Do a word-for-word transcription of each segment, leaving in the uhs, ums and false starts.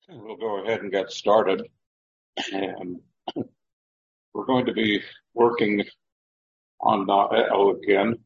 We'll go ahead and get started. And we're going to be working on Na'el again.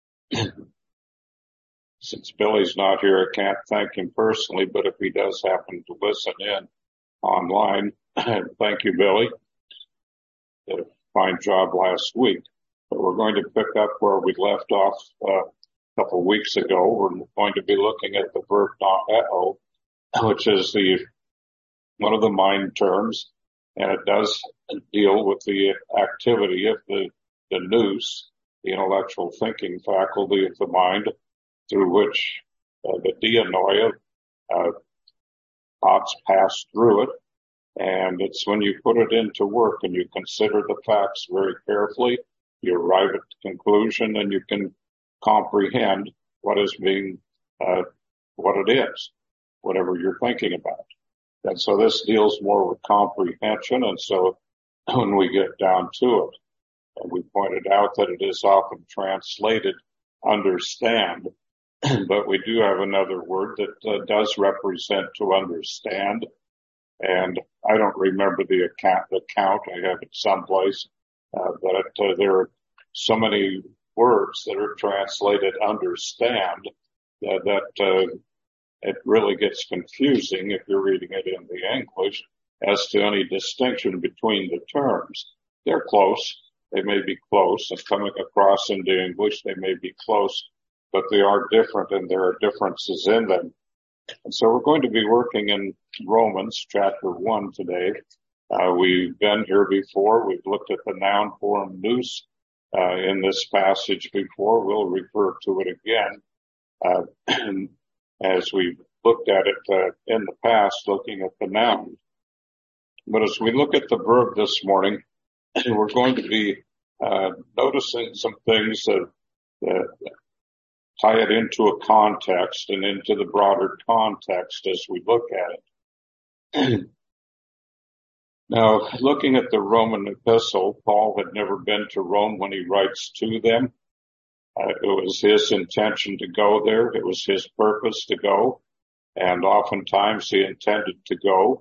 Since Billy's not here, I can't thank him personally, but if he does happen to listen in online, thank you, Billy. Did a fine job last week. But we're going to pick up where we left off uh, a couple of weeks ago. We're going to be looking at the verb Na'el, which is the one of the mind terms, and it does deal with the activity of the, the nous, the intellectual thinking faculty of the mind, through which uh, the dianoia uh, thoughts pass through it. And it's when you put it into work and you consider the facts very carefully, you arrive at the conclusion and you can comprehend what is being, uh, what it is, whatever you're thinking about. And so this deals more with comprehension. And so when we get down to it, and we pointed out that it is often translated understand, but we do have another word that uh, does represent to understand. And I don't remember the account, the count. I have it someplace, uh, but uh, there are so many words that are translated understand that, that uh, it really gets confusing if you're reading it in the English as to any distinction between the terms. They're close. They may be close, and coming across into English, they may be close, but they are different and there are differences in them. And so we're going to be working in Romans chapter one today. Uh, we've been here before. We've looked at the noun form nous uh, in this passage before. We'll refer to it again. Uh, as we've looked at it uh, in the past, looking at the noun. But as we look at the verb this morning, we're going to be uh, noticing some things that, that tie it into a context and into the broader context as we look at it. Now, looking at the Roman epistle, Paul had never been to Rome when he writes to them. Uh, it was his intention to go there. It was his purpose to go. And oftentimes he intended to go,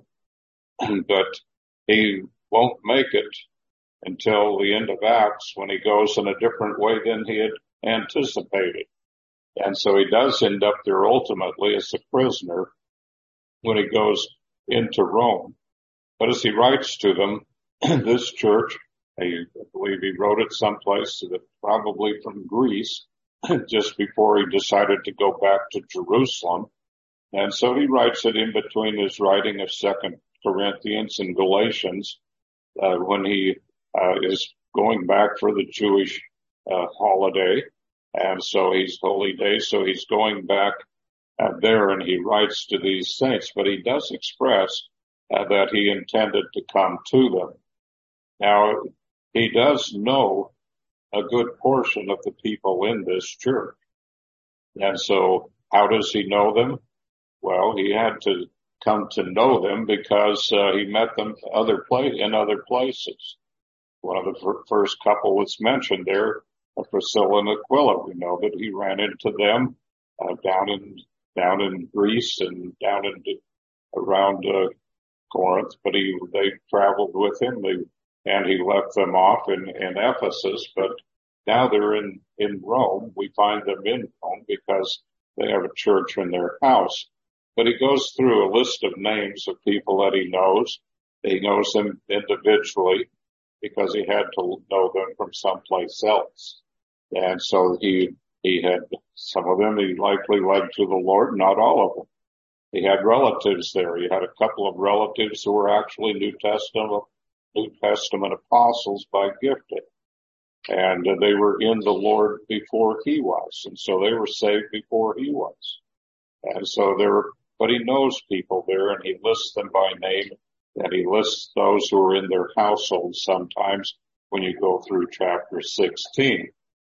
but he won't make it until the end of Acts when he goes in a different way than he had anticipated. And so he does end up there ultimately as a prisoner when he goes into Rome. But as he writes to them, this church, I believe he wrote it someplace, probably from Greece, just before he decided to go back to Jerusalem. And so he writes it in between his writing of Second Corinthians and Galatians, uh, when he uh, is going back for the Jewish uh, holiday. And so he's holy day, so he's going back uh, there, and he writes to these saints. But he does express uh, that he intended to come to them. Now, he does know a good portion of the people in this church. And so how does he know them? Well, he had to come to know them because uh, he met them other pla- in other places. One of the f- first couple that's mentioned there, Priscilla and Aquila. We know that he ran into them uh, down in down in Greece and down in around uh, Corinth, but he they traveled with him. They And he left them off in, in Ephesus, but now they're in, in Rome. We find them in Rome because they have a church in their house. But he goes through a list of names of people that he knows. He knows them individually because he had to know them from someplace else. And so he, he had some of them he likely led to the Lord, not all of them. He had relatives there. He had a couple of relatives who were actually New Testament New Testament apostles by gifting. And uh, they were in the Lord before he was. And so they were saved before he was. And so there were, but he knows people there and he lists them by name, and he lists those who are in their households sometimes when you go through chapter sixteen.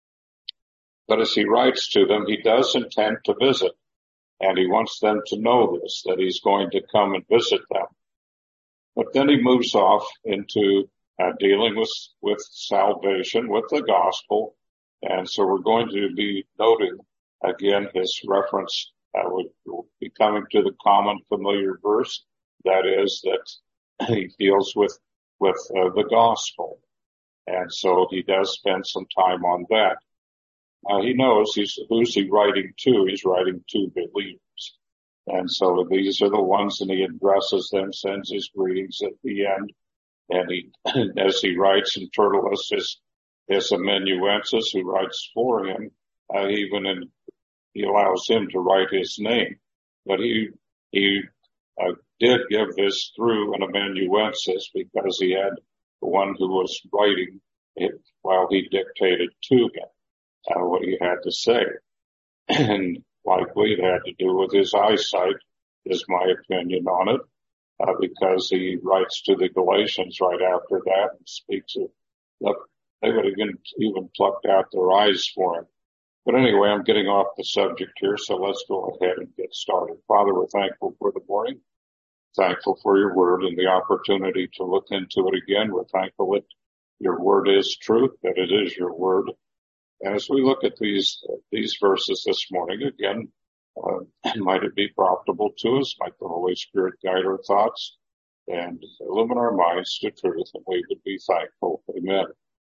But as he writes to them, he does intend to visit, and he wants them to know this, that he's going to come and visit them. But then he moves off into uh, dealing with, with salvation, with the gospel. And so we're going to be noting again his reference, uh, we'll be coming to the common familiar verse That is, that he deals with, with uh, the gospel. And so he does spend some time on that. Uh, he knows he's, who's he writing to? He's writing to believers. And so these are the ones, and he addresses them, sends his greetings at the end. And he, as he writes in Tertullus, his, his amanuensis, who writes for him, uh, even in, he allows him to write his name. But he, he, uh, did give this through an amanuensis because he had the one who was writing it while he dictated to him, uh, what he had to say. And likely it had to do with his eyesight, is my opinion on it, uh, because he writes to the Galatians right after that and speaks of, look, they would have even, even plucked out their eyes for him. But anyway, I'm getting off the subject here, so let's go ahead and get started. Father, we're thankful for the morning, thankful for your word and the opportunity to look into it again. We're thankful that your word is truth, that it is your word. And as we look at these, uh, these verses this morning, again, uh, might it be profitable to us? Might the Holy Spirit guide our thoughts and illumine our minds to truth, and we would be thankful. Amen.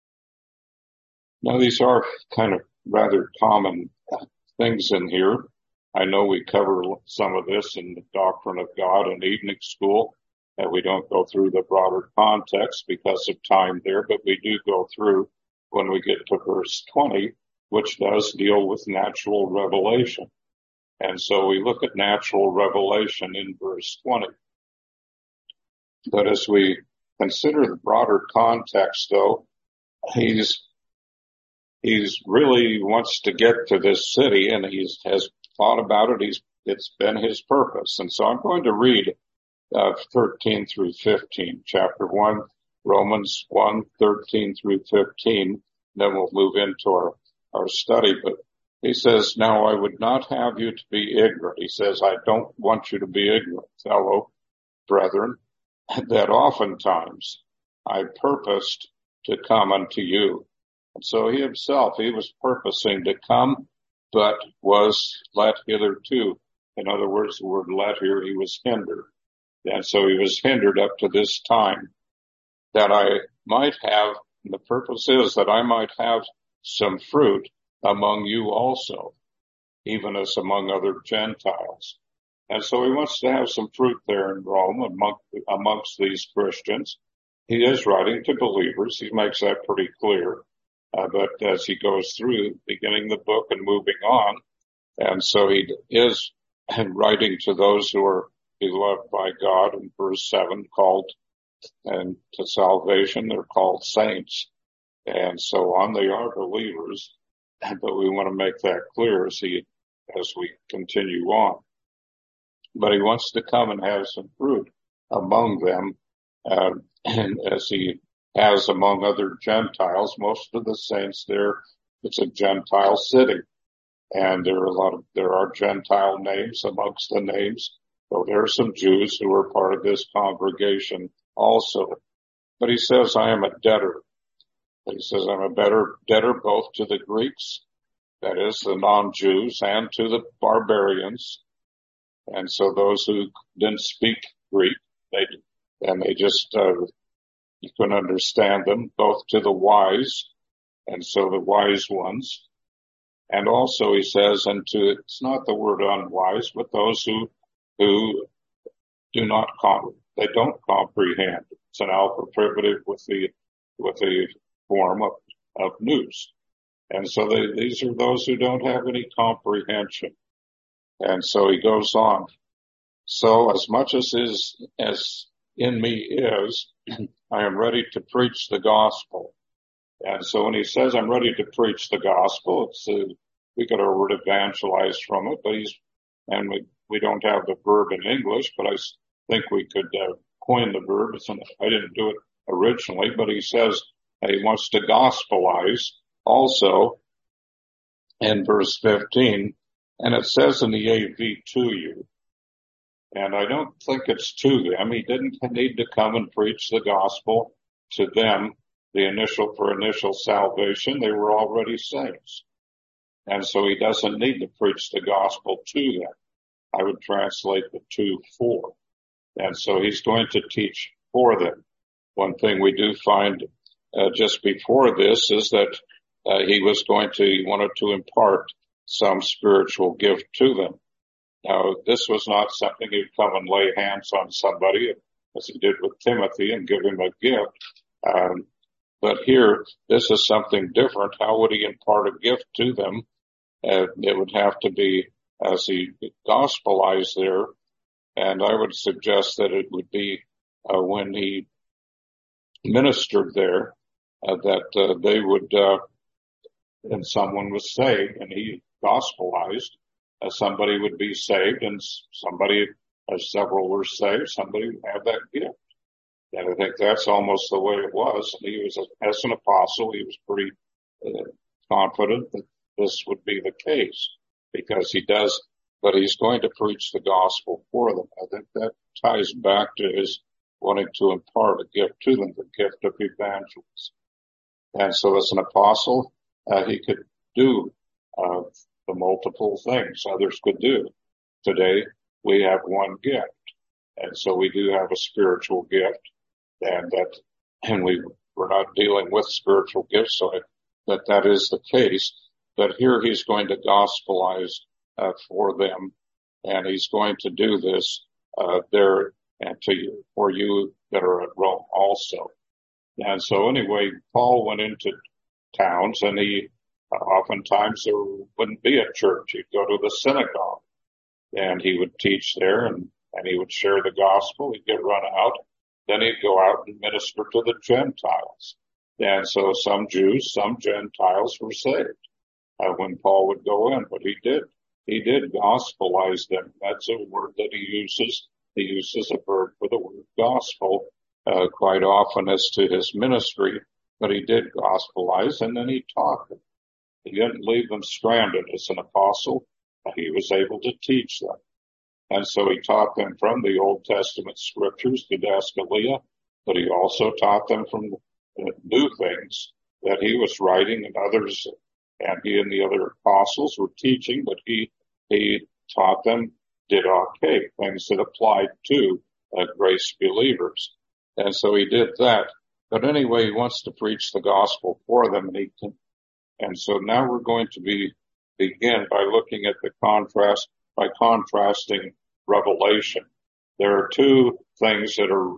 Now, these are kind of rather common things in here. I know we cover some of this in the Doctrine of God in evening school, and we don't go through the broader context because of time there, but we do go through when we get to verse twenty, which does deal with natural revelation. And so we look at natural revelation in verse twenty. But as we consider the broader context, though, he's He's really wants to get to this city, and he's has thought about it. He's it's been his purpose, and so I'm going to read uh, thirteen through fifteen, chapter one, Romans one, thirteen through fifteen. Then we'll move into our our study. But he says, "Now I would not have you to be ignorant." He says, "I don't want you to be ignorant, fellow brethren, that oftentimes I purposed to come unto you." And so he himself, he was purposing to come, but was let hitherto. In other words, the word let here, he was hindered. And so he was hindered up to this time, that I might have, and the purpose is that I might have some fruit among you also, even as among other Gentiles. And so he wants to have some fruit there in Rome among, amongst these Christians. He is writing to believers. He makes that pretty clear. Uh, but as he goes through, beginning the book and moving on, and so he is writing to those who are beloved by God in verse seven, called and to salvation, they're called saints, and so on. They are believers, but we want to make that clear as he, as we continue on. But he wants to come and have some fruit among them, uh, and as he as among other Gentiles. Most of the saints there, it's a Gentile city. And there are a lot of, there are Gentile names amongst the names. So there are some Jews who are part of this congregation also. But he says, I am a debtor. He says, I'm a better debtor both to the Greeks, that is the non-Jews, and to the barbarians. And so those who didn't speak Greek, they, and they just, uh, you can understand them, both to the wise, and so the wise ones. And also he says, and to, it's not the word unwise, but those who, who do not, com- they don't comprehend. It's an alpha privative with the, with the form of, of nous. And so they, these are those who don't have any comprehension. And so he goes on. So as much as is, as in me is, I am ready to preach the gospel. And so when he says I'm ready to preach the gospel, it's, uh, we get our word evangelize from it, but he's, and we, we don't have the verb in English, but I think we could uh, coin the verb. It's an, I didn't do it originally, but he says he wants to gospelize also in verse fifteen, and it says in the A V to you. And I don't think it's to them. He didn't need to come and preach the gospel to them, the initial, for initial salvation. They were already saints. And so he doesn't need to preach the gospel to them. I would translate the to for. And so he's going to teach for them. One thing we do find uh, just before this is that uh, he was going to, he wanted to impart some spiritual gift to them. Now, this was not something he'd come and lay hands on somebody, as he did with Timothy, and give him a gift. Um, but here, this is something different. How would he impart a gift to them? Uh, it would have to be as he gospelized there, and I would suggest that it would be uh, when he ministered there, uh, that uh, they would, uh, and someone was saved, and he gospelized, uh, somebody would be saved, and somebody, uh, several were saved, somebody would have that gift. And I think that's almost the way it was. And he was, a, as an apostle, he was pretty uh, confident that this would be the case, because he does, but he's going to preach the gospel for them. I think that ties back to his wanting to impart a gift to them, the gift of evangelism. And so as an apostle, uh, he could do uh, the multiple things others could do. Today, we have one gift. And so we do have a spiritual gift, and that, and we, we're not dealing with spiritual gifts, so I, that that is the case. But here he's going to gospelize uh, for them, and he's going to do this uh, there and to you, for you that are at Rome also. And so anyway, Paul went into towns, and he uh, oftentimes there wouldn't be a church. He'd go to the synagogue, and he would teach there, and, and he would share the gospel. He'd get run out. Then he'd go out and minister to the Gentiles. And so some Jews, some Gentiles were saved uh, when Paul would go in, but he did. He did gospelize them. That's a word that he uses. He uses a verb for the word gospel uh, quite often as to his ministry, but he did gospelize, and then he taught them. He didn't leave them stranded as an apostle. He was able to teach them. And so he taught them from the Old Testament scriptures, Didaskalia, but he also taught them from the new things that he was writing, and others, and he and the other apostles were teaching, but he, he taught them didache, things that applied to uh, grace believers. And so he did that. But anyway, he wants to preach the gospel for them, and he can, and so now we're going to be, begin by looking at the contrast, by contrasting Revelation. There are two things that are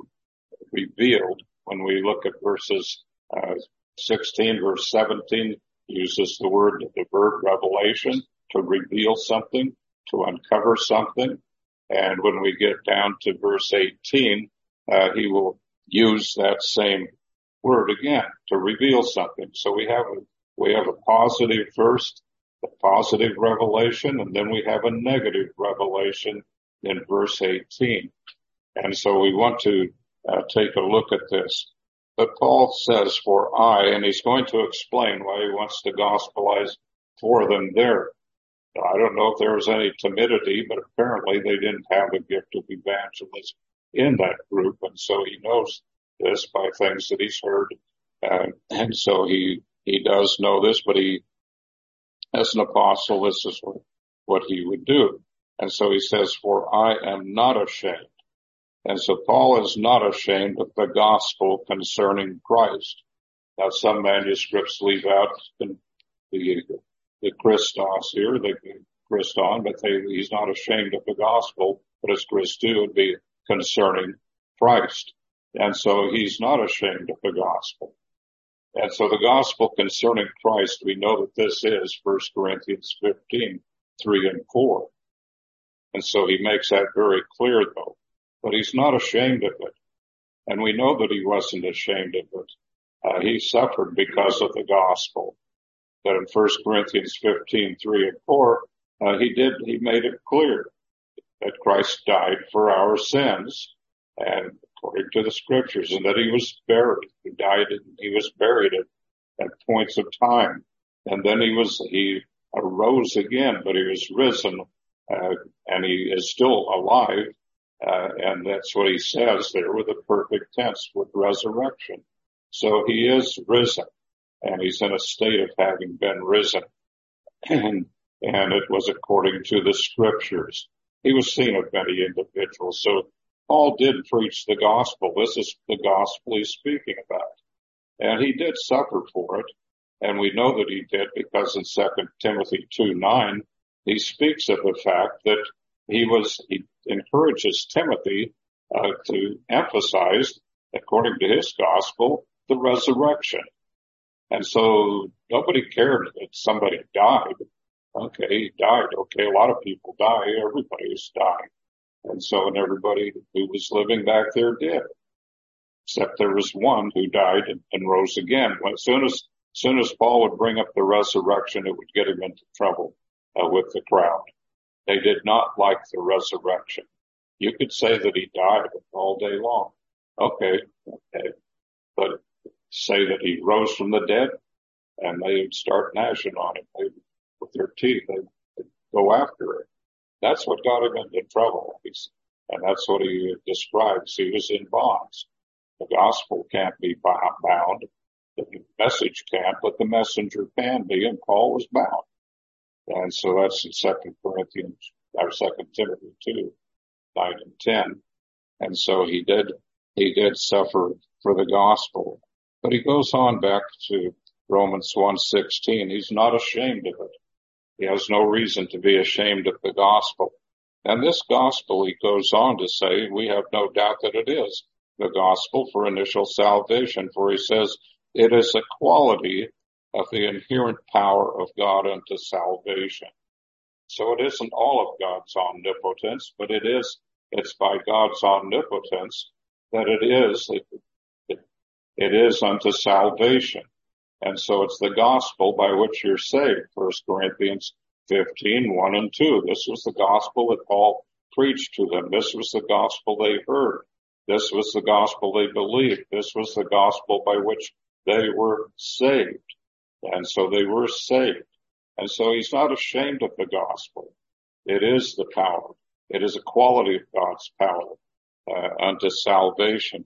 revealed when we look at verses uh, sixteen, verse seventeen uses the word, the verb revelation, to reveal something, to uncover something. And when we get down to verse eighteen, uh, he will use that same word again to reveal something. So we have a, we have a positive first, a positive revelation, and then we have a negative revelation in verse eighteen. And so we want to uh, take a look at this. But Paul says, for I, and he's going to explain why he wants to gospelize for them there. Now, I don't know if there was any timidity, but apparently they didn't have a gift of evangelism in that group. And so he knows this by things that he's heard. Uh, and so he, he does know this, but he, as an apostle, this is what, what he would do. And so he says, for I am not ashamed. And so Paul is not ashamed of the gospel concerning Christ. Now, some manuscripts leave out the, the, the Christos here, the Christon, but they, he's not ashamed of the gospel, but as Christou would be concerning Christ. And so he's not ashamed of the gospel. And so the gospel concerning Christ, we know that this is First Corinthians fifteen, three and four. And so he makes that very clear, though. But he's not ashamed of it. And we know that he wasn't ashamed of it. Uh, he suffered because of the gospel. But in First Corinthians fifteen, three and four, uh, he did, he made it clear that Christ died for our sins, and according to the scriptures, and that he was buried. He died and he was buried at, at points of time. And then he was, he arose again, but he was risen, uh, and he is still alive. Uh, and that's what he says there with a perfect tense, with resurrection. So he is risen, and he's in a state of having been risen. And, and it was according to the scriptures. He was seen of many individuals. So Paul did preach the gospel. This is the gospel he's speaking about. And he did suffer for it. And we know that he did because in Second Timothy two nine, he speaks of the fact that he was, he encourages Timothy uh, to emphasize, according to his gospel, the resurrection. And so nobody cared that somebody died. Okay, he died. Okay, a lot of people die. Everybody's dying. And so, and everybody who was living back there did. Except there was one who died and, and rose again. When, as soon as, as soon as Paul would bring up the resurrection, it would get him into trouble uh, with the crowd. They did not like the resurrection. You could say that he died all day long. Okay, okay. But say that he rose from the dead, and they would start gnashing on him they, with their teeth. They would go after it. That's what got him into trouble. He's, and that's what he describes. He was in bonds. The gospel can't be bound. The message can't, but the messenger can be, and Paul was bound. And so that's in Second Corinthians, or Second Timothy two, nine and ten. And so he did, he did suffer for the gospel. But he goes on back to Romans one sixteen. He's not ashamed of it. He has no reason to be ashamed of the gospel. And this gospel, he goes on to say, we have no doubt that it is the gospel for initial salvation. For he says, it is a quality of the inherent power of God unto salvation. So it isn't all of God's omnipotence, but it is, it's by God's omnipotence that it is, it, it, it is unto salvation. And so it's the gospel by which you're saved. First Corinthians fifteen, one and two. This was the gospel that Paul preached to them. This was the gospel they heard. This was the gospel they believed. This was the gospel by which they were saved. And so they were saved. And so he's not ashamed of the gospel. It is the power. It is a quality of God's power uh, unto salvation.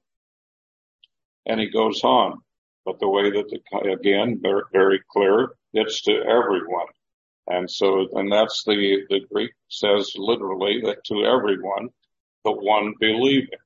And he goes on, but the way that, the, again, very, very clear, it's to everyone. And so, and that's the, the Greek says literally that to everyone, the one believing.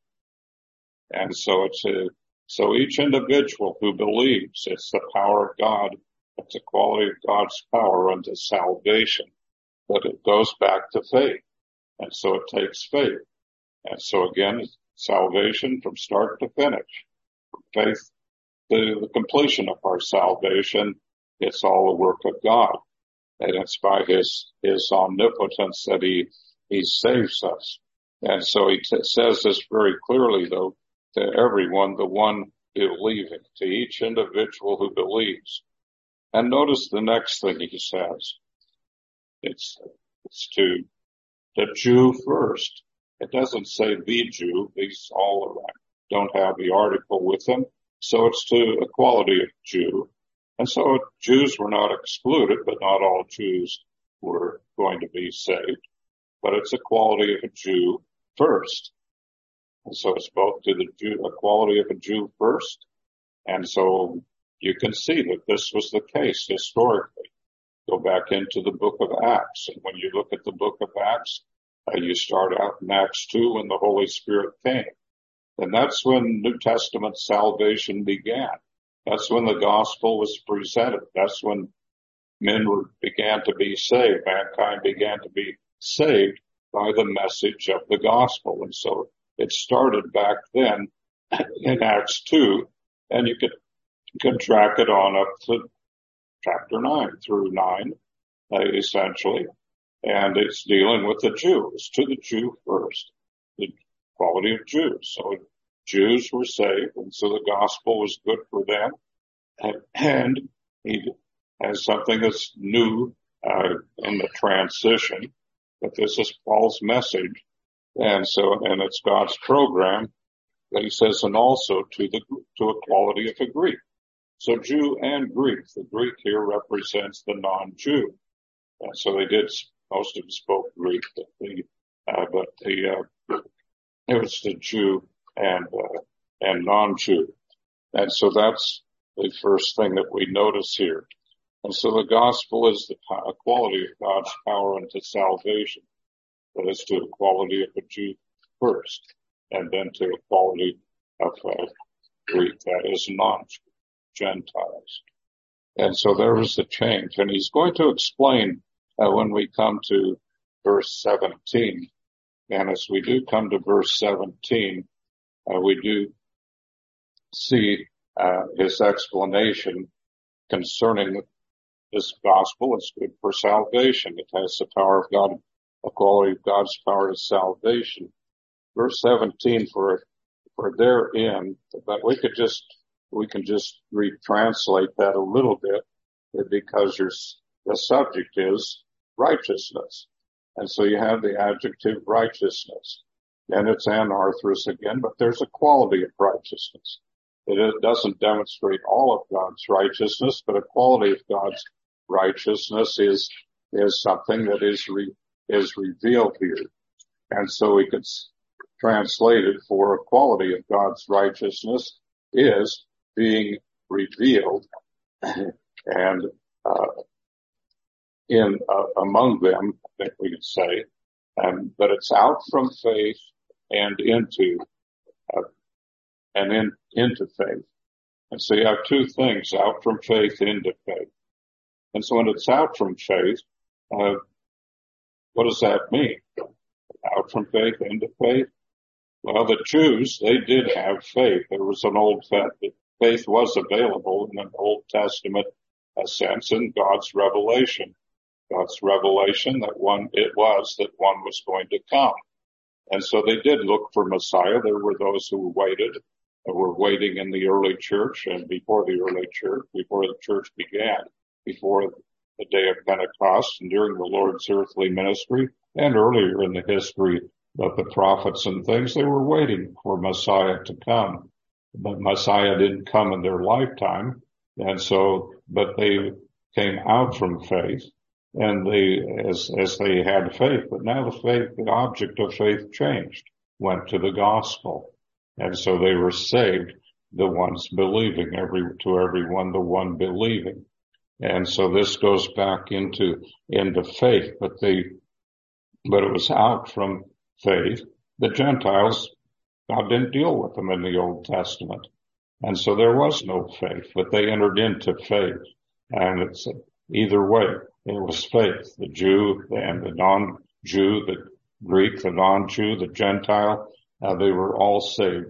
And so it's a, so each individual who believes, it's the power of God. It's a quality of God's power unto salvation, but it goes back to faith. And so it takes faith. And so again, salvation from start to finish. From faith to the completion of our salvation, it's all the work of God. And it's by his, his omnipotence that he, he saves us. And so he t- says this very clearly though, to everyone, the one believing, to each individual who believes. And notice the next thing he says. It's, it's to the Jew first. It doesn't say the Jew. These all don't have the article with them. So it's to a quality of Jew. And so Jews were not excluded, but not all Jews were going to be saved. But it's a quality of a Jew first. And so it's both to the Jew, a quality of a Jew first. And so you can see that this was the case historically. Go back into the book of Acts. And when you look at the book of Acts, uh, you start out in Acts two when the Holy Spirit came. And that's when New Testament salvation began. That's when the gospel was presented. That's when men were, began to be saved. Mankind began to be saved by the message of the gospel. And so it started back then in Acts two, and you could, you could track it on up to chapter nine through nine, uh, essentially. And it's dealing with the Jews, to the Jew first, the quality of Jews. So Jews were saved, and so the gospel was good for them. And, and he has something that's new uh, in the transition, but this is Paul's message. And so, and it's God's program that he says, and also to the, to a quality of a Greek. So Jew and Greek, the Greek here represents the non-Jew. And so they did, most of them spoke Greek, but the, uh, but the, uh, it was the Jew and, uh, and non-Jew. And so that's the first thing that we notice here. And so the gospel is the quality of God's power unto salvation. That is to the quality of a Jew first. and then to equality of uh, Greek, that is, non-Gentiles. And so there was the change. And he's going to explain uh, when we come to verse seventeen. And as we do come to verse seventeen, uh, we do see uh, his explanation concerning this gospel. It's good for salvation. It has the power of God, the quality of God's power to salvation. Verse seventeen, for for therein, but we could just we can just retranslate that a little bit, because there's, the subject is righteousness. And so you have the adjective righteousness. And it's anarthrous again, but there's a quality of righteousness. It doesn't demonstrate all of God's righteousness, but a quality of God's righteousness is, is something that is re, is revealed here. And so we could translate it for a quality of God's righteousness is being revealed and, uh, in, uh, among them, I think we could say, um, but it's out from faith and into, uh, and in, into faith. And so you have two things, out from faith into faith. And so when it's out from faith, uh, what does that mean? Out from faith into faith? Well, the Jews, they did have faith. There was an old faith. Faith was available in an Old Testament sense in God's revelation. God's revelation that one, it was that one was going to come. And so they did look for Messiah. There were those who waited, who were waiting in the early church and before the early church, before the church began, before the day of Pentecost and during the Lord's earthly ministry and earlier in the history of the prophets and things. They were waiting for Messiah to come. But Messiah didn't come in their lifetime. And so, but they came out from faith and they, as, as they had faith, but now the faith, the object of faith changed, went to the gospel. And so they were saved, the ones believing, every, to everyone, the one believing. And so this goes back into, into faith, but they, but it was out from faith. The Gentiles, God didn't deal with them in the Old Testament. And so there was no faith, but they entered into faith. And it's either way, it was faith. The Jew and the non-Jew, the Greek, the non-Jew, the Gentile, uh, they were all saved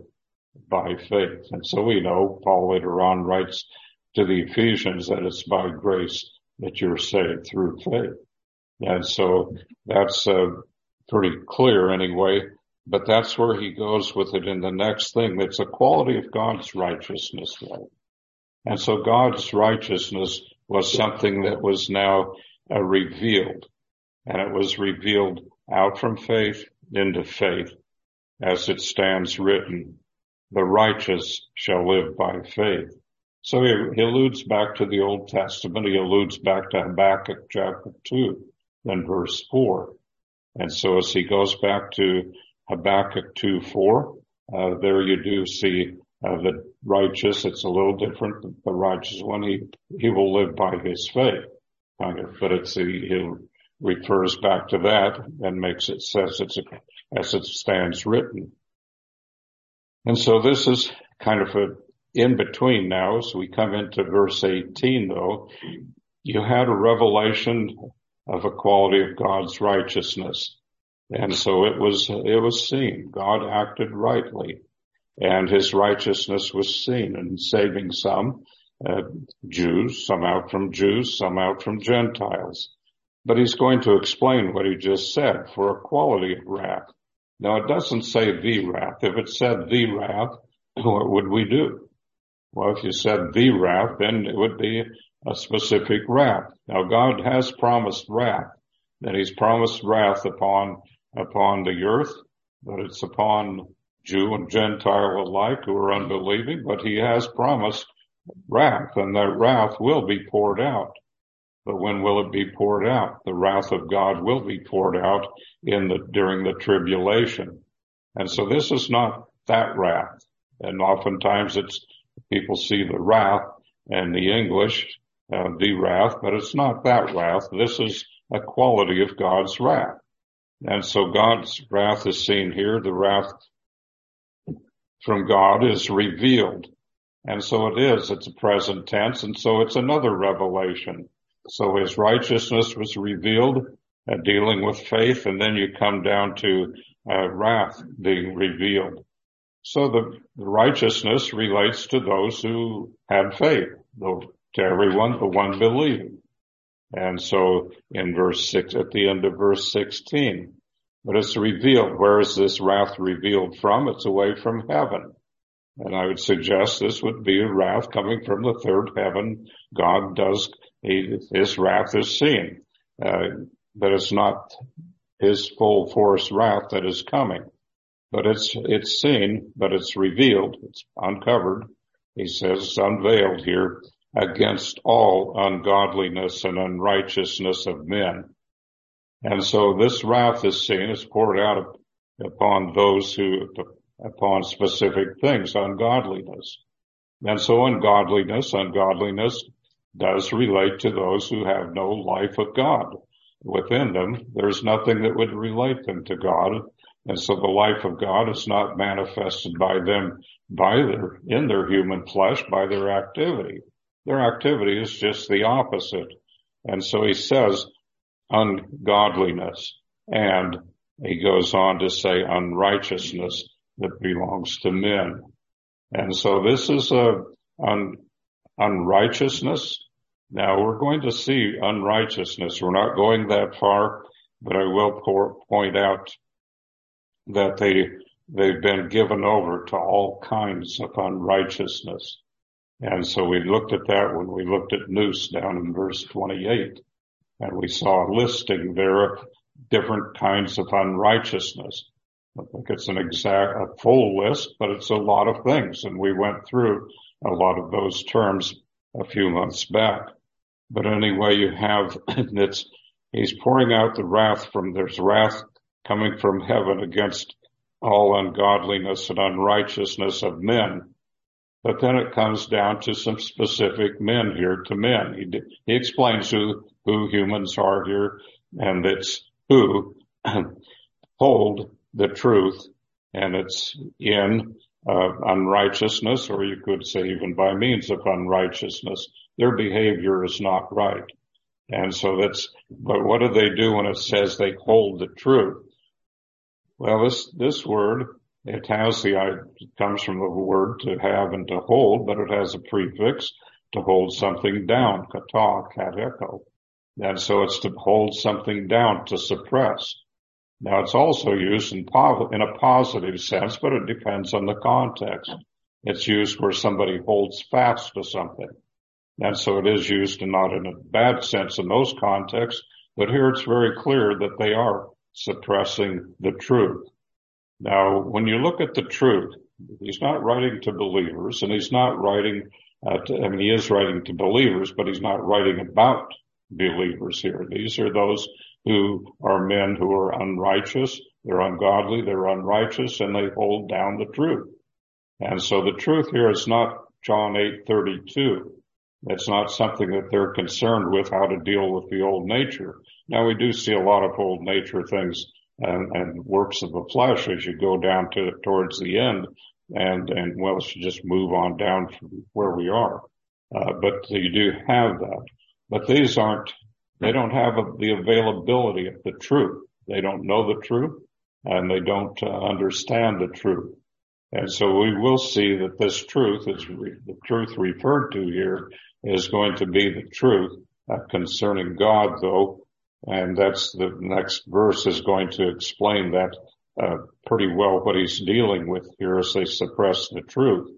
by faith. And so we know, Paul later on writes to the Ephesians that it's by grace that you're saved through faith. And so that's uh, pretty clear anyway. But that's where he goes with it in the next thing. It's a quality of God's righteousness, though. And so God's righteousness was something that was now uh, revealed. And it was revealed out from faith into faith, as it stands written, the righteous shall live by faith. So he, he alludes back to the Old Testament. He alludes back to Habakkuk chapter two, then verse four. And so as he goes back to Habakkuk two four, uh, there you do see uh, the righteous. It's a little different. The righteous one, he, he will live by his faith, kind of, but it's, he, he refers back to that and makes it, says it's a, as it stands written. And so this is kind of a in between now. As we come into verse eighteen, though, you had a revelation of a quality of God's righteousness. And so it was, it was seen. God acted rightly and his righteousness was seen in saving some, uh, Jews, some out from Jews, some out from Gentiles. But he's going to explain what he just said for a quality of wrath. Now it doesn't say the wrath. If it said the wrath, what would we do? Well, if you said the wrath, then it would be a specific wrath. Now God has promised wrath, that he's promised wrath upon upon the earth, but it's upon Jew and Gentile alike who are unbelieving, but he has promised wrath, and that wrath will be poured out. But when will it be poured out? The wrath of God will be poured out in the, during the tribulation. And so this is not that wrath. And oftentimes it's, people see the wrath in the English, uh, the wrath, but it's not that wrath. This is a quality of God's wrath. And so God's wrath is seen here, the wrath from God is revealed. And so it is, it's a present tense, and so it's another revelation. So his righteousness was revealed, uh, dealing with faith, and then you come down to uh, wrath being revealed. So the, the righteousness relates to those who had faith, though to everyone, the one believing. And so in verse six, at the end of verse sixteen, but it's revealed. Where is this wrath revealed from? It's away from heaven. And I would suggest this would be a wrath coming from the third heaven. God does, he, his wrath is seen. Uh, but it's not his full force wrath that is coming. But it's, it's seen, but it's revealed. It's uncovered. He says it's unveiled here against all ungodliness and unrighteousness of men. And so this wrath is seen, is poured out upon those who, upon specific things, ungodliness. And so ungodliness, ungodliness does relate to those who have no life of God within them. There's nothing that would relate them to God. And so the life of God is not manifested by them, by their, in their human flesh, by their activity. Their activity is just the opposite. And so he says ungodliness, and he goes on to say unrighteousness that belongs to men. And so this is a un, unrighteousness. Now we're going to see unrighteousness. We're not going that far, but I will pour, point out that they, they've been given over to all kinds of unrighteousness. And so we looked at that when we looked at noose down in verse twenty-eight, and we saw a listing there of different kinds of unrighteousness. I think it's an exact, a full list, but it's a lot of things. And we went through a lot of those terms a few months back. But anyway, you have, it's, he's pouring out the wrath from, there's wrath coming from heaven against all ungodliness and unrighteousness of men. But then it comes down to some specific men here, to men. He, he explains who, who humans are here, and it's who hold the truth, and it's in uh, unrighteousness, or you could say even by means of unrighteousness. Their behavior is not right. And so that's, but what do they do when it says they hold the truth? Well, this, this word, it has the, it comes from the word to have and to hold, but it has a prefix to hold something down, kata, kateko. And so it's to hold something down, to suppress. Now it's also used in, po- in a positive sense, but it depends on the context. It's used where somebody holds fast to something. And so it is used and not in a bad sense in those contexts, but here it's very clear that they are suppressing the truth. Now, when you look at the truth, he's not writing to believers, and he's not writing, uh, to, I mean, he is writing to believers, but he's not writing about believers here. These are those who are men who are unrighteous, they're ungodly, they're unrighteous, and they hold down the truth. And so the truth here is not John eight thirty-two. It's not something that they're concerned with, how to deal with the old nature. Now, we do see a lot of old nature things and, and works of the flesh as you go down to towards the end, and and well, let's just move on down from where we are. Uh, but you do have that. But these aren't, they don't have a, the availability of the truth. They don't know the truth, and they don't uh, understand the truth. And so we will see that this truth is re- the truth referred to here is going to be the truth uh, concerning God, though. And that's the next verse is going to explain that uh, pretty well, what he's dealing with here as they suppress the truth.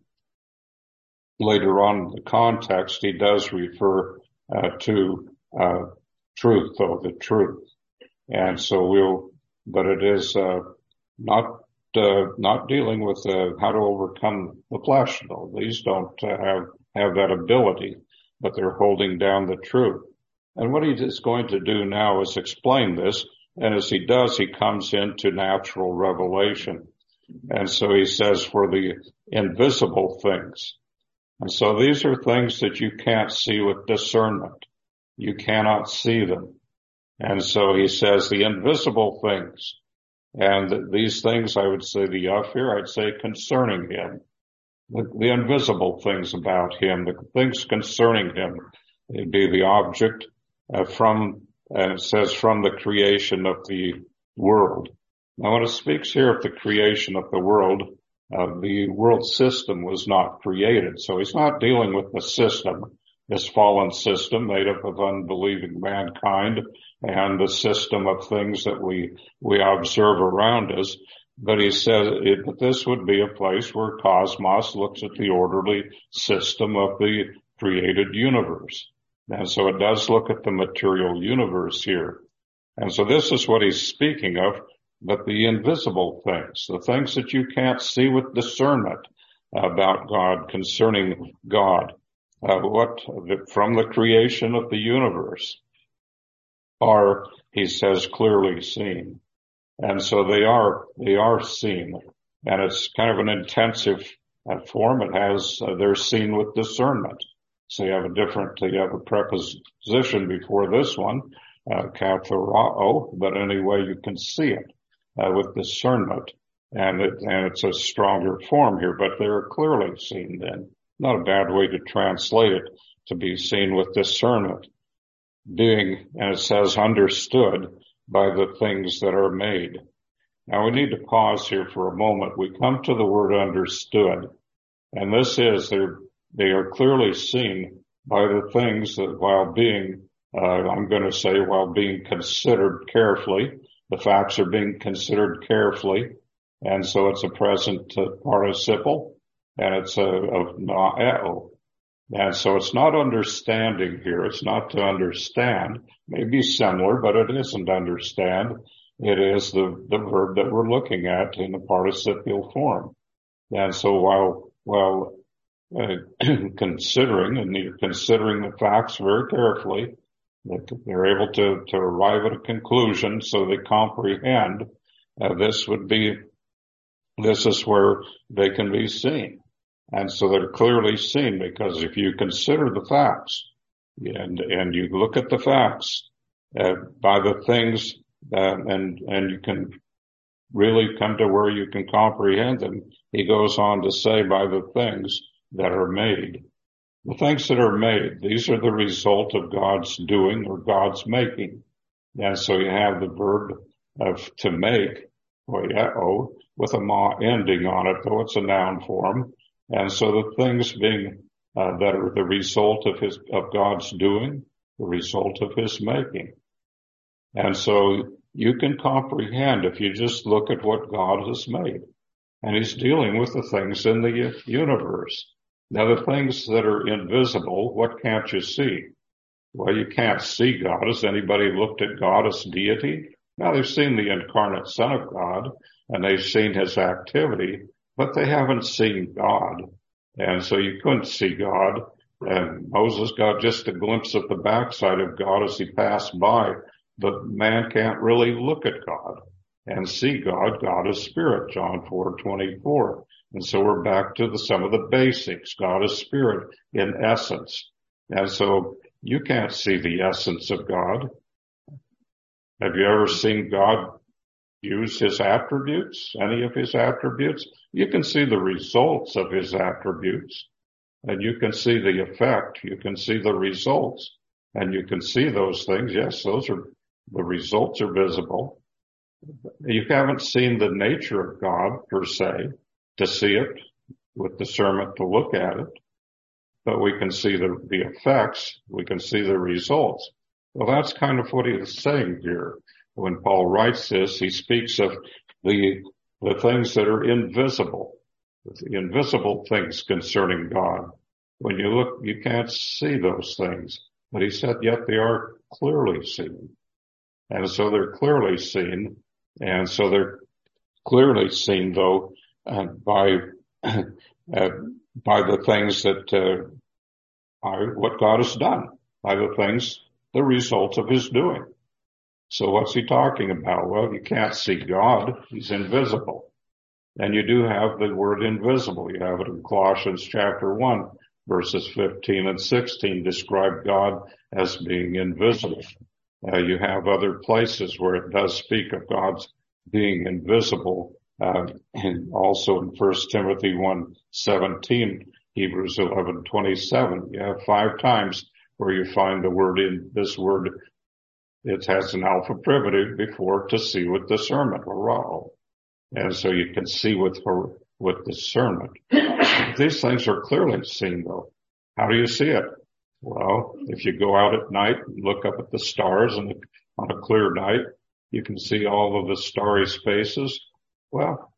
Later on in the context, he does refer uh, to uh, truth, though, the truth. And so we'll, but it is uh, not uh, not dealing with uh, how to overcome the flesh, though. These don't uh, have have that ability, but they're holding down the truth. And what he is going to do now is explain this, and as he does, he comes into natural revelation. And so he says, for the invisible things. And so these are things that you can't see with discernment. You cannot see them. And so he says the invisible things. And these things, I would say the of here, I'd say concerning him. The, the invisible things about him, the things concerning him, it'd be the object uh, from, and it says from the creation of the world. Now when it speaks here of the creation of the world, uh, the world system was not created. So he's not dealing with the system, this fallen system made up of unbelieving mankind and the system of things that we, we observe around us. But he says it, that this would be a place where cosmos looks at the orderly system of the created universe. And so it does look at the material universe here. And so this is what he's speaking of, but the invisible things, the things that you can't see with discernment about God, concerning God, uh, what the, from the creation of the universe are, he says, clearly seen. And so they are, they are seen. And it's kind of an intensive uh, form. It has, uh, they're seen with discernment. So you have a different, you have a preposition before this one, uh, katharao, but anyway, you can see it, uh, with discernment. And it, and it's a stronger form here, but they're clearly seen then. Not a bad way to translate it, to be seen with discernment. Being, and it says understood by the things that are made. Now we need to pause here for a moment. We come to the word understood, and this is, they're, they are clearly seen by the things that while being, uh, I'm going to say while being considered carefully, the facts are being considered carefully, and so it's a present uh, participle, and it's a, of na'eo. And so it's not understanding here. It's not to understand. Maybe similar, but it isn't understand. It is the, the verb that we're looking at in the participial form. And so while, while uh, considering, and you're considering the facts very carefully, they're able to, to arrive at a conclusion so they comprehend. Uh, this would be, this is where they can be seen. And so they're clearly seen, because if you consider the facts and, and you look at the facts, uh, by the things, uh, and, and you can really come to where you can comprehend them. He goes on to say by the things that are made. The things that are made, these are the result of God's doing or God's making. And so you have the verb of to make, oh, with a ma ending on it, though it's a noun form. And so the things being uh, that are the result of his, of God's doing, the result of his making. And so you can comprehend if you just look at what God has made. And he's dealing with the things in the universe. Now the things that are invisible, what can't you see? Well, you can't see God. Has anybody looked at God as deity? Now they've seen the incarnate Son of God, and they've seen his activity, but they haven't seen God. And so you couldn't see God. And Moses got just a glimpse of the backside of God as he passed by. But man can't really look at God and see God. God is spirit, John four twenty-four. And so we're back to the, some of the basics. God is spirit in essence. And so you can't see the essence of God. Have you ever seen God use his attributes, any of his attributes? You can see the results of his attributes, and you can see the effect. You can see the results, and you can see those things. Yes, those are, the results are visible. You haven't seen the nature of God per se, to see it with discernment, to look at it, but we can see the, the effects. We can see the results. Well, that's kind of what he is saying here. When Paul writes this, he speaks of the, the things that are invisible, the invisible things concerning God. When you look, you can't see those things, but he said, yet they are clearly seen. And so they're clearly seen, and so they're clearly seen, though, uh, by, uh, by the things that, uh, are what God has done, by the things, the results of his doing. So what's he talking about? Well, you can't see God. He's invisible. And you do have the word invisible. You have it in Colossians chapter one, verses fifteen and sixteen, describe God as being invisible. Uh, you have other places where it does speak of God's being invisible. Uh, and also in First Timothy one seventeen, Hebrews eleven twenty-seven, you have five times where you find the word in this word. It has an alpha privative before to see with discernment, or and so you can see with her with discernment. These things are clearly seen, though. How do you see it? Well, if you go out at night and look up at the stars, and on a clear night, you can see all of the starry spaces. Well,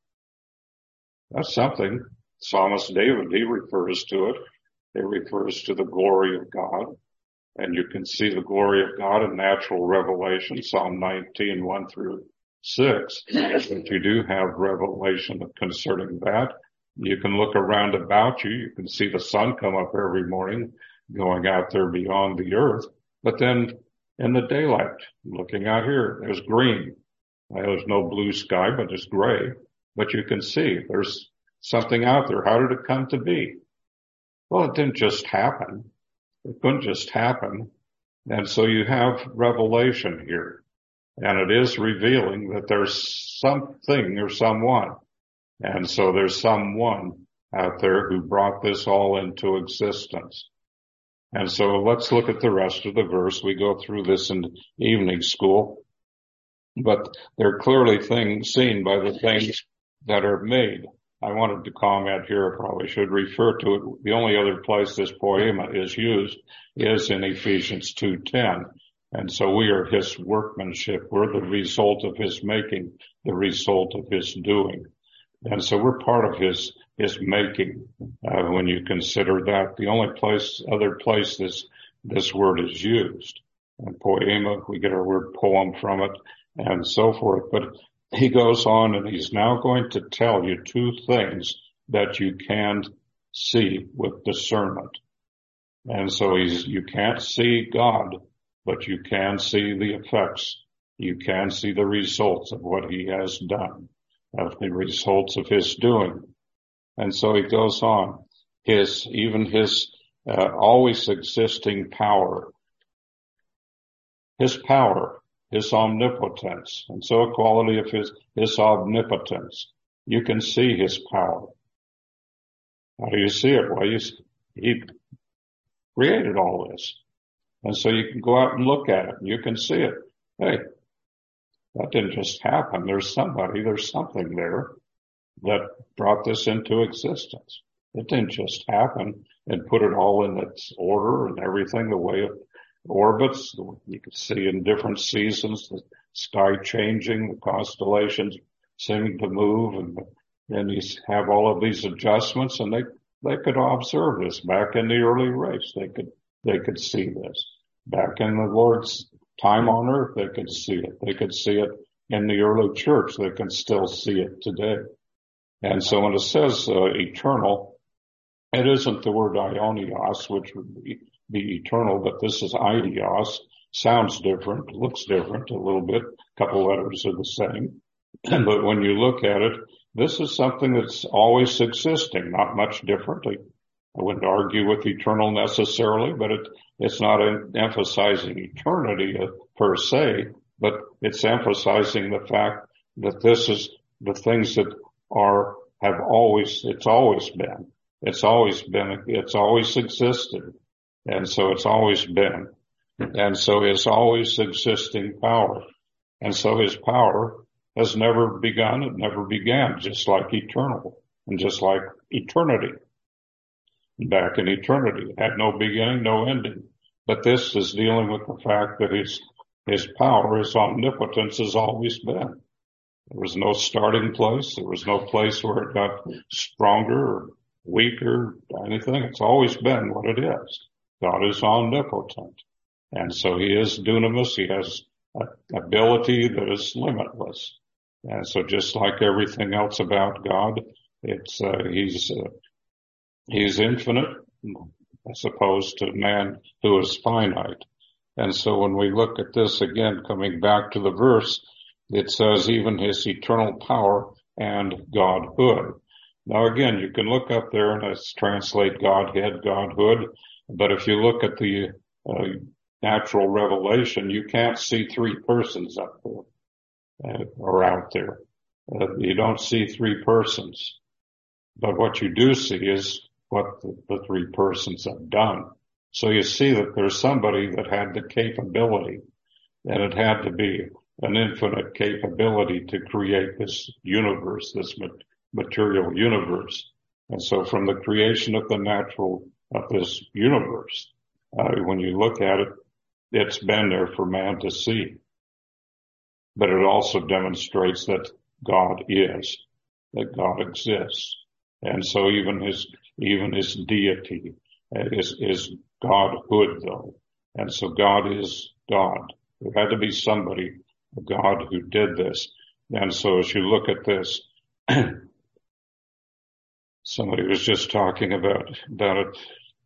that's something. Psalmist David, he refers to it. It refers to the glory of God. And you can see the glory of God in natural revelation, Psalm nineteen, one through six. If you do have revelation concerning that, you can look around about you. You can see the sun come up every morning, going out there beyond the earth. But then in the daylight, looking out here, there's green. There's no blue sky, but it's gray. But you can see there's something out there. How did it come to be? Well, it didn't just happen. It couldn't just happen. And so you have revelation here. And it is revealing that there's something or someone. And so there's someone out there who brought this all into existence. And so let's look at the rest of the verse. We go through this in evening school. But they're clearly things seen by the things that are made. I wanted to comment here, I probably should refer to it. The only other place this poema is used is in Ephesians two ten. And so we are his workmanship. We're the result of his making, the result of his doing. And so we're part of his, his making, uh, when you consider that. The only place, other place this, this word is used. And poema, we get our word poem from it and so forth. But he goes on and he's now going to tell you two things that you can see with discernment. And so he's, you can't see God, but you can see the effects. You can see the results of what he has done, of the results of his doing. And so he goes on, his, even his, uh, always existing power, his power, his omnipotence, and so a quality of his, his omnipotence. You can see his power. How do you see it? Well, you, he created all this. And so you can go out and look at it and you can see it. Hey, that didn't just happen. There's somebody, there's something there that brought this into existence. It didn't just happen and put it all in its order and everything the way it orbits. You can see in different seasons the sky changing, the constellations seeming to move, and then you have all of these adjustments, and they they could observe this back in the early race. They could they could see this back in the Lord's time on earth. They could see it. They could see it in the early church. They can still see it today. And so when it says uh, eternal, it isn't the word aionios, which would be be eternal, but this is eidios. Sounds different, looks different a little bit. A couple letters are the same. But when you look at it, this is something that's always existing, not much differently. I wouldn't argue with eternal necessarily, but it, it's not emphasizing eternity per se, but it's emphasizing the fact that this is the things that are, have always, it's always been. It's always been, it's always existed. And so it's always been. And so his always existing power. And so his power has never begun. It never began, just like eternal and just like eternity. Back in eternity, it had no beginning, no ending. But this is dealing with the fact that his, his power, his omnipotence has always been. There was no starting place. There was no place where it got stronger or weaker, anything. It's always been what it is. God is omnipotent. And so he is dunamis. He has an ability that is limitless. And so just like everything else about God, it's, uh, he's, uh, he's infinite as opposed to man who is finite. And so when we look at this again, coming back to the verse, it says even his eternal power and Godhood. Now again, you can look up there and it's translate Godhead, Godhood. But if you look at the uh, natural revelation, you can't see three persons up there. uh, are out there. Uh, you don't see three persons, but what you do see is what the, the three persons have done. So you see that there's somebody that had the capability, and it had to be an infinite capability to create this universe, this material universe. And so from the creation of the natural, of this universe, uh, when you look at it, it's been there for man to see. But it also demonstrates that God is, that God exists. And so even his, even his deity is, is Godhood though. And so God is God. There had to be somebody, a God who did this. And so as you look at this, somebody was just talking about, about it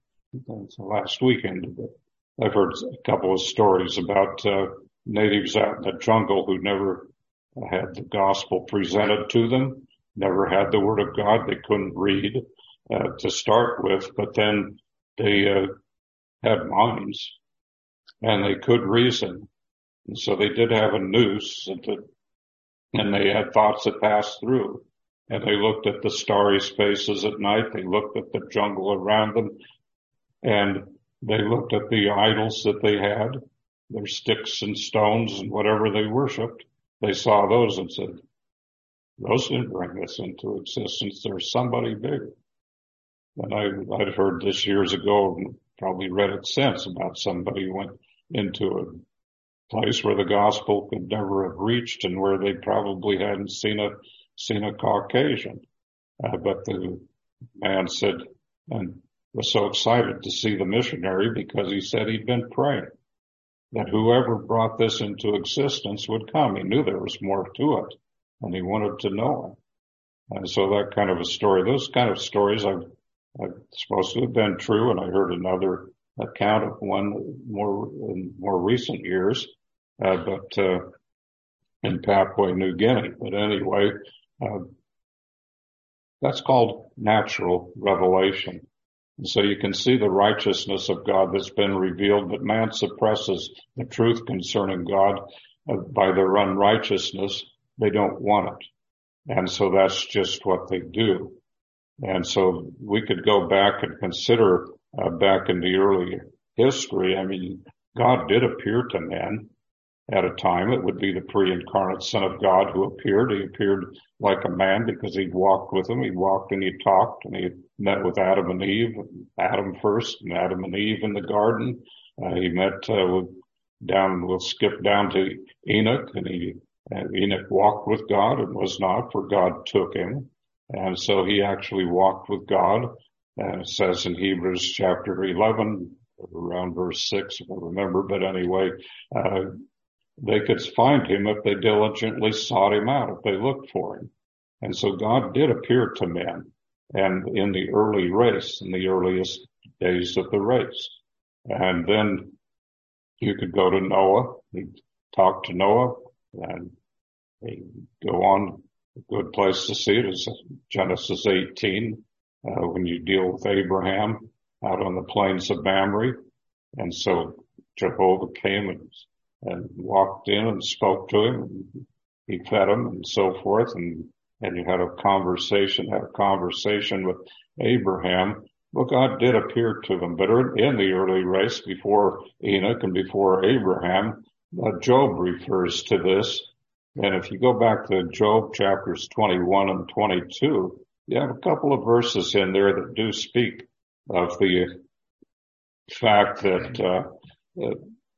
last weekend, but I've heard a couple of stories about, uh, natives out in the jungle who never had the gospel presented to them, never had the word of God. They couldn't read, uh, to start with, but then they, uh, had minds and they could reason. And so they did have a noose and, the, and they had thoughts that passed through, and they looked at the starry spaces at night. They looked at the jungle around them, and they looked at the idols that they had, their sticks and stones and whatever they worshiped. They saw those and said, those didn't bring this into existence. There's somebody bigger. And I, I'd heard this years ago, and probably read it since, about somebody who went into a place where the gospel could never have reached and where they probably hadn't seen a, seen a Caucasian. Uh, but the man said, and was so excited to see the missionary because he said he'd been praying that whoever brought this into existence would come. He knew there was more to it, and he wanted to know it. And so that kind of a story, those kind of stories I've, I've supposed to have been true, and I heard another account of one more in more recent years, uh, but uh, in Papua New Guinea. But anyway, uh, that's called natural revelation. And so you can see the righteousness of God that's been revealed, but man suppresses the truth concerning God uh, by their unrighteousness. They don't want it. And so that's just what they do. And so we could go back and consider uh, back in the early history. I mean, God did appear to men at a time. It would be the pre-incarnate Son of God who appeared. He appeared like a man because he walked with them. He walked and he talked, and he met with Adam and Eve, Adam first and Adam and Eve in the garden. Uh, he met, uh, with down, we'll skip down to Enoch, and he, uh, Enoch walked with God and was not, for God took him. And so he actually walked with God. And it says in Hebrews chapter eleven, around verse six, if I remember, but anyway, uh, they could find him if they diligently sought him out, if they looked for him. And so God did appear to men, and in the early race, in the earliest days of the race. And then you could go to Noah, he'd talk to Noah, and he'd go on. A good place to see it is Genesis eighteen, uh, when you deal with Abraham out on the plains of Mamre. And so Jehovah came and and walked in and spoke to him, and he fed him and so forth, and, and you had a conversation, had a conversation with Abraham. Well, God did appear to them, but in the early race, before Enoch and before Abraham, uh, Job refers to this. And if you go back to Job chapters twenty-one and twenty-two, you have a couple of verses in there that do speak of the fact that, uh, that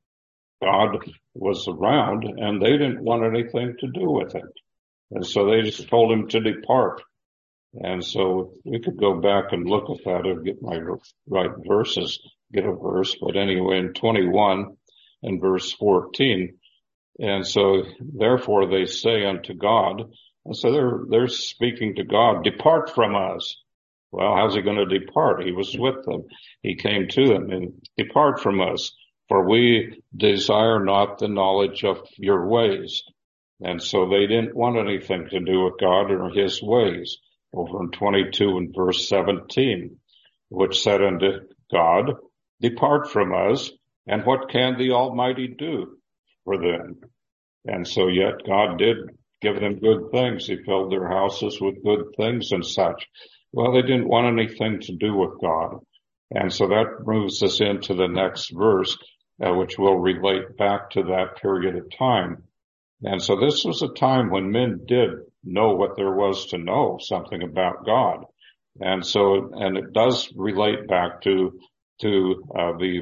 God was around, and they didn't want anything to do with it. And so they just told him to depart. And so we could go back and look at that and get my right verses, get a verse. But anyway, in twenty-one and verse fourteen, and so therefore they say unto God, and so they're, they're speaking to God, depart from us. Well, how's he going to depart? He was with them. He came to them, and depart from us, for we desire not the knowledge of your ways. And so they didn't want anything to do with God or his ways. Over in twenty-two and verse seventeen, which said unto God, depart from us, and what can the Almighty do for them? And so yet God did give them good things. He filled their houses with good things and such. Well, they didn't want anything to do with God. And so that moves us into the next verse, uh, which will relate back to that period of time. And so this was a time when men did know what there was to know something about God. And so, and it does relate back to, to, uh, the,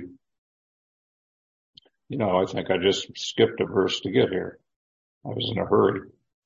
you know, I think I just skipped a verse to get here. I was in a hurry.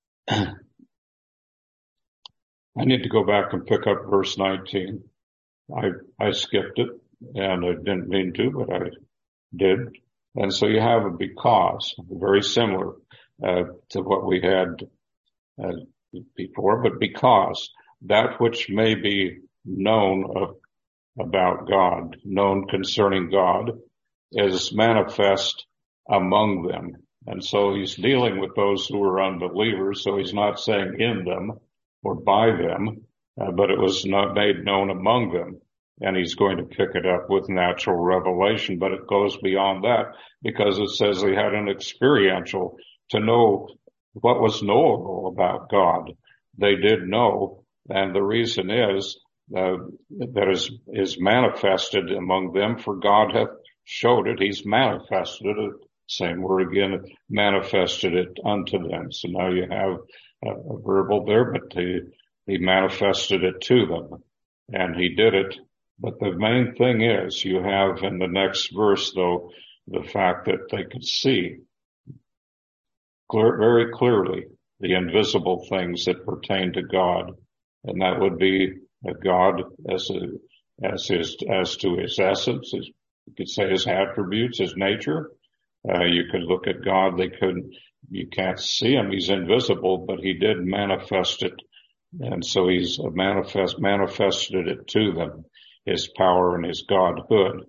I need to go back and pick up verse nineteen. I, I skipped it, and I didn't mean to, but I did. And so you have a because, very similar, uh, to what we had, uh, before, but because that which may be known of, about God, known concerning God, is manifest among them. And so he's dealing with those who are unbelievers, so he's not saying in them or by them, uh, but it was not made known among them. And he's going to pick it up with natural revelation, but it goes beyond that because it says he had an experiential to know what was knowable about God. They did know, and the reason is uh, that is is manifested among them, for God hath showed it. He's manifested it. Same word again, manifested it unto them. So now you have a, a verbal there, but he, he manifested it to them, and he did it. But the main thing is you have in the next verse, though, the fact that they could see clear, very clearly the invisible things that pertain to God, and that would be a God as a, as his, as to his essence, his, you could say his attributes, his nature. Uh, you could look at God, they couldn't, you can't see him, he's invisible, but he did manifest it. And so he's manifest, manifested it to them, his power and his Godhood.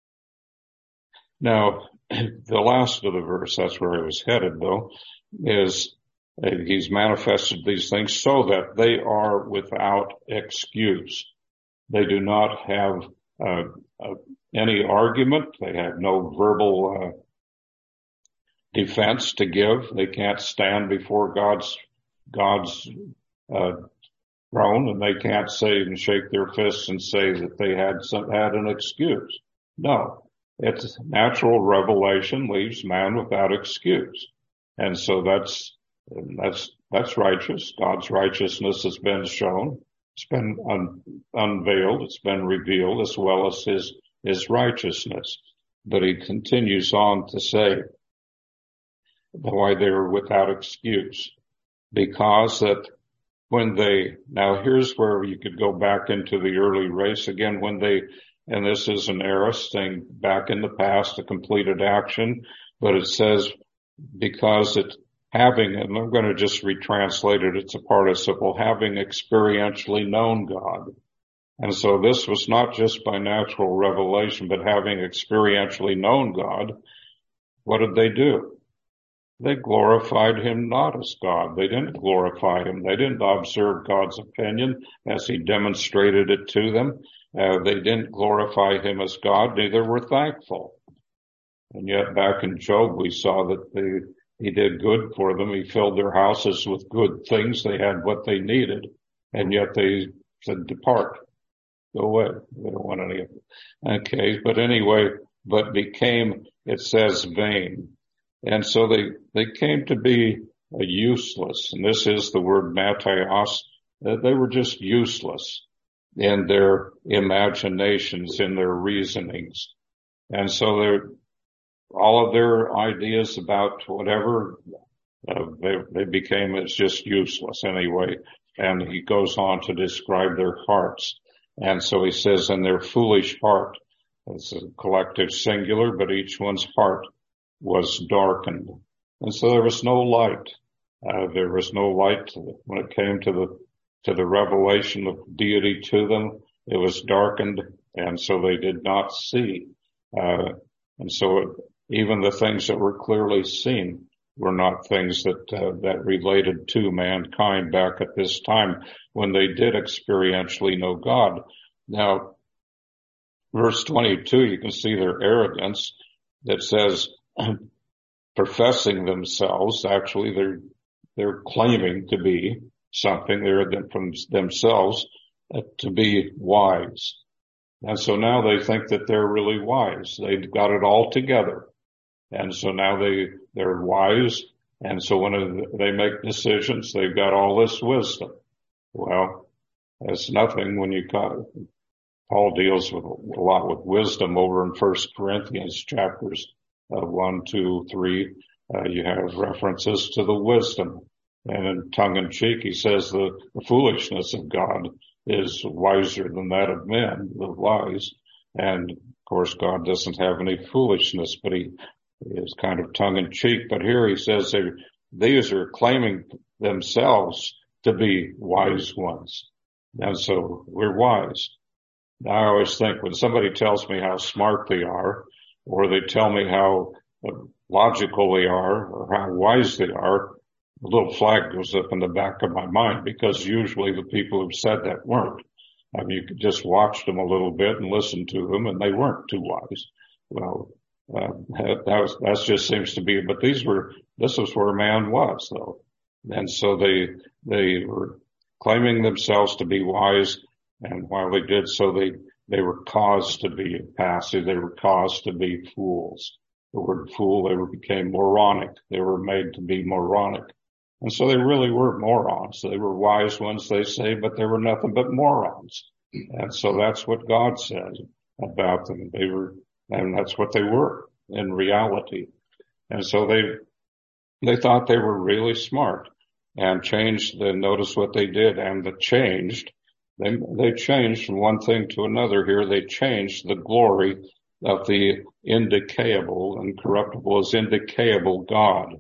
Now, the last of the verse, that's where I was headed though, is uh, he's manifested these things so that they are without excuse. They do not have uh, uh, any argument. They have no verbal uh, defense to give. They can't stand before God's God's uh, throne, and they can't say and shake their fists and say that they had some had an excuse. No, it's natural revelation leaves man without excuse, and so that's that's that's righteous. God's righteousness has been shown. It's been un, unveiled. It's been revealed, as well as his his righteousness. But he continues on to say why they're without excuse, because that when they, now here's where you could go back into the early race again, when they, and this is an aorist thing back in the past, a completed action, but it says because it having, and I'm going to just retranslate it, it's a participle, having experientially known God. And so this was not just by natural revelation, but having experientially known God. What did they do? They glorified him not as God. They didn't glorify him. They didn't observe God's opinion as he demonstrated it to them. Uh, they didn't glorify him as God. Neither were thankful. And yet back in Job, we saw that they, he did good for them. He filled their houses with good things. They had what they needed. And yet they said, depart, go away. They don't want any of it. Okay. But anyway, but became, it says, vain. And so they, they came to be uh, useless. And this is the word mataios. Uh, they were just useless in their imaginations, in their reasonings. And so they're, all of their ideas about whatever, uh, they, they became, it's just useless anyway. And he goes on to describe their hearts. And so he says, in their foolish heart, it's a collective singular, but each one's heart was darkened. And so there was no light. Uh, there was no light when it came to the, to the revelation of deity to them. It was darkened, and so they did not see. Uh, and so it, even the things that were clearly seen were not things that, uh, that related to mankind back at this time when they did experientially know God. Now, verse twenty-two, you can see their arrogance that says, professing themselves. Actually, they're, they're claiming to be something. They're from themselves uh, to be wise. And so now they think that they're really wise. They've got it all together. And so now they, they're wise. And so when they make decisions, they've got all this wisdom. Well, it's nothing when you got, Paul deals with a lot with wisdom over in First Corinthians chapters uh, one, two, three. Uh, you have references to the wisdom. And in tongue in cheek, he says the, the foolishness of God is wiser than that of men, the wise. And of course, God doesn't have any foolishness, but he is kind of tongue in cheek. But here he says they, these are claiming themselves to be wise ones. And so we're wise. Now, I always think when somebody tells me how smart they are, or they tell me how logical they are, or how wise they are, a little flag goes up in the back of my mind, because usually the people who said that weren't. I mean, you could just watch them a little bit and listen to them, and they weren't too wise. Well, uh, that was, that just seems to be, but these were, this was where man was, though. And so they, they were claiming themselves to be wise, and while they did so, they, they were caused to be passive. They were caused to be fools. The word fool, they were, became moronic. They were made to be moronic. And so they really were morons. They were wise ones, they say, but they were nothing but morons. And so that's what God said about them. They were, and that's what they were in reality. And so they, they thought they were really smart and changed the, notice what they did, and the changed, they, they changed from one thing to another here. They changed the glory of the indecayable, and corruptible is indecayable God.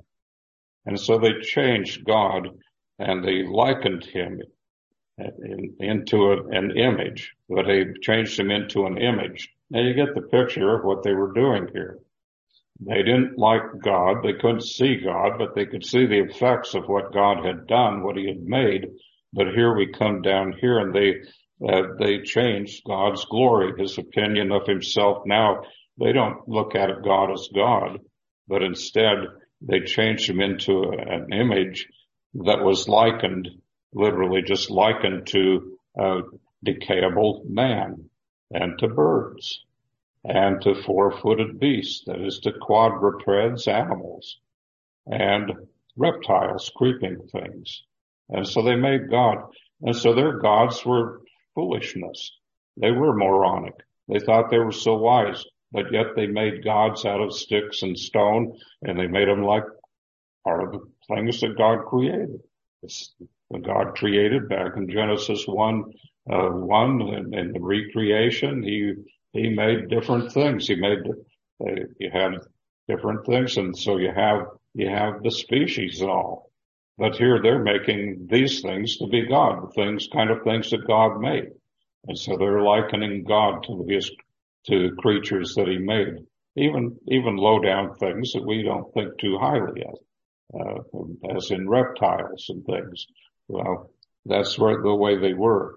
And so they changed God, and they likened him in, into a, an image, but they changed him into an image. Now you get the picture of what they were doing here. They didn't like God. They couldn't see God, but they could see the effects of what God had done, what he had made. But here we come down here, and they, uh, they changed God's glory, his opinion of himself. Now they don't look at it God as God, but instead they changed him into an image that was likened, literally just likened to a decayable man, and to birds, and to four-footed beasts, that is to quadrupeds, animals, and reptiles, creeping things. And so they made God, and so their gods were foolishness. They were moronic. They thought they were so wise, but yet they made gods out of sticks and stone, and they made them like part of the things that God created. It's what God created back in Genesis one, uh, one, in, in the recreation, he, he made different things. He made, uh, you had different things, and so you have, you have the species and all. But here they're making these things to be God, the things, kind of things that God made. And so they're likening God to these, to creatures that he made, even, even low down things that we don't think too highly of, uh, as in reptiles and things. Well, that's where the way they were.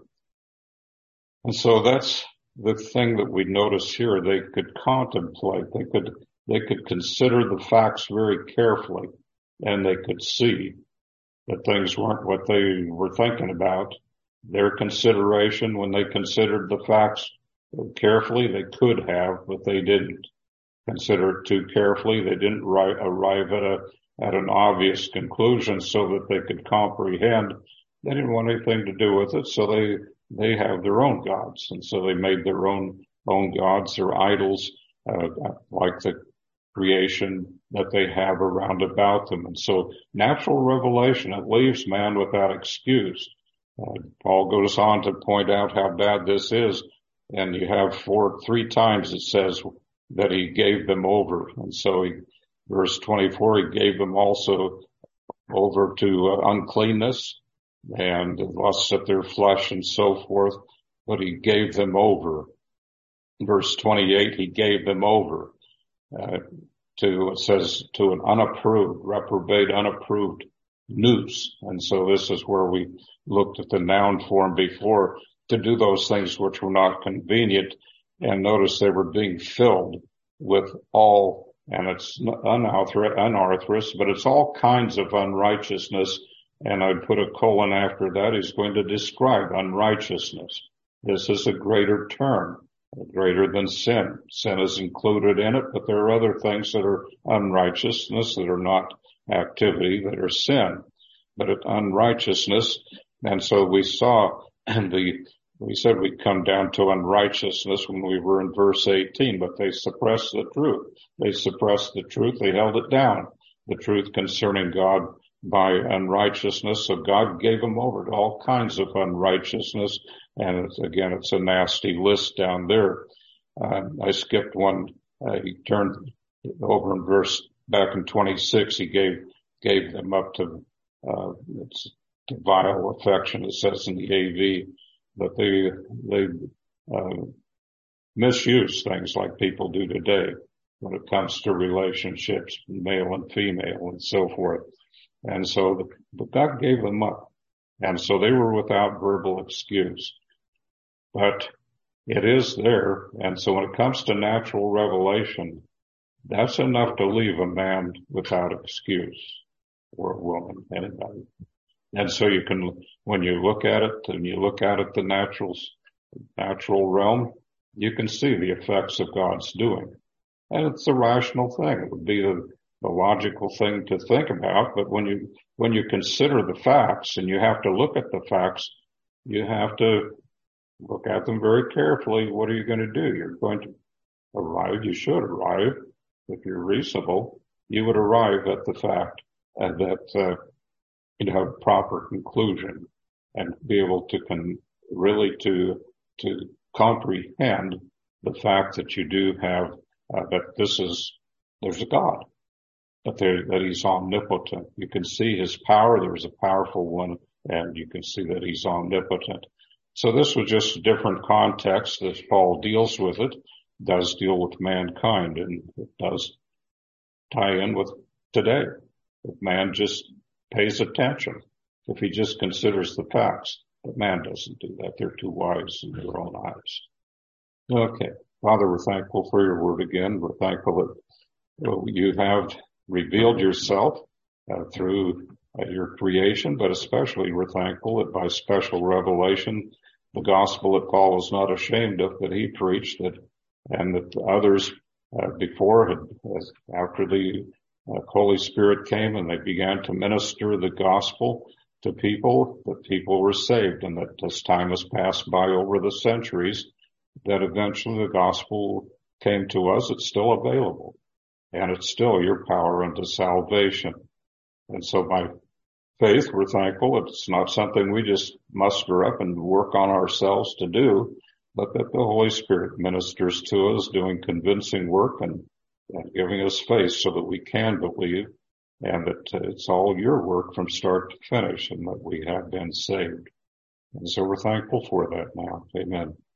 And so that's the thing that we notice here. They could contemplate, they could, they could consider the facts very carefully, and they could see that things weren't what they were thinking about. Their consideration, when they considered the facts carefully, they could have, but they didn't consider it too carefully. They didn't ri- arrive at a, at an obvious conclusion so that they could comprehend. They didn't want anything to do with it, so they, they have their own gods. And so they made their own, own gods, their idols, uh, like the creation that they have around about them. And so natural revelation, it leaves man without excuse. Uh, Paul goes on to point out how bad this is. And you have four, three times it says that he gave them over. And so he, verse twenty-four, he gave them also over to uh, uncleanness and the lusts of their flesh and so forth. But he gave them over. Verse twenty-eight, he gave them over, uh, to, it says, to an unapproved, reprobate, unapproved nous. And so this is where we looked at the noun form before, to do those things which were not convenient. And notice they were being filled with all and it's unauthorous, but it's all kinds of unrighteousness. And I'd put a colon after that. He's going to describe unrighteousness. This is a greater term, greater than sin. Sin is included in it, but there are other things that are unrighteousness that are not activity, that are sin. But it's unrighteousness. And so we saw the, we said we'd come down to unrighteousness when we were in verse eighteen, but they suppressed the truth. They suppressed the truth. They held it down, the truth concerning God, by unrighteousness. So God gave them over to all kinds of unrighteousness. And it's, again, it's a nasty list down there. Uh, I skipped one. Uh, he turned over in verse back in twenty-six. He gave, gave them up to, uh, it's to vile affection, it says in the A V, but they, they, uh, misuse things like people do today when it comes to relationships, male and female and so forth. And so the, but God gave them up. And so they were without verbal excuse. But it is there. And so when it comes to natural revelation, that's enough to leave a man without excuse, or a woman, anybody. And so you can, when you look at it and you look out at the natural, natural realm, you can see the effects of God's doing. And it's a rational thing. It would be the, the logical thing to think about. But when you, when you consider the facts, and you have to look at the facts, you have to look at them very carefully. What are you going to do? You're going to arrive. You should arrive. If you're reasonable, you would arrive at the fact uh, that, uh, you'd have a proper conclusion and be able to con- really to, to comprehend the fact that you do have, uh, that this is, there's a God, that there, that he's omnipotent. You can see his power. There's a powerful one, and you can see that he's omnipotent. So this was just a different context as Paul deals with it, does deal with mankind, and it does tie in with today. If man just pays attention, if he just considers the facts, but man doesn't do that. They're too wise in their own eyes. Okay. Father, we're thankful for your word again. We're thankful that you have revealed yourself uh, through uh, your creation, but especially we're thankful that by special revelation, the gospel that Paul was not ashamed of, that he preached, that, and that others uh, before had, as after the uh, Holy Spirit came and they began to minister the gospel to people, that people were saved, and that as time has passed by over the centuries, that eventually the gospel came to us. It's still available, and it's still your power unto salvation. And so by faith, we're thankful. It's not something we just muster up and work on ourselves to do, but that the Holy Spirit ministers to us, doing convincing work and, and giving us faith so that we can believe, and that it's all your work from start to finish, and that we have been saved. And so we're thankful for that now. Amen.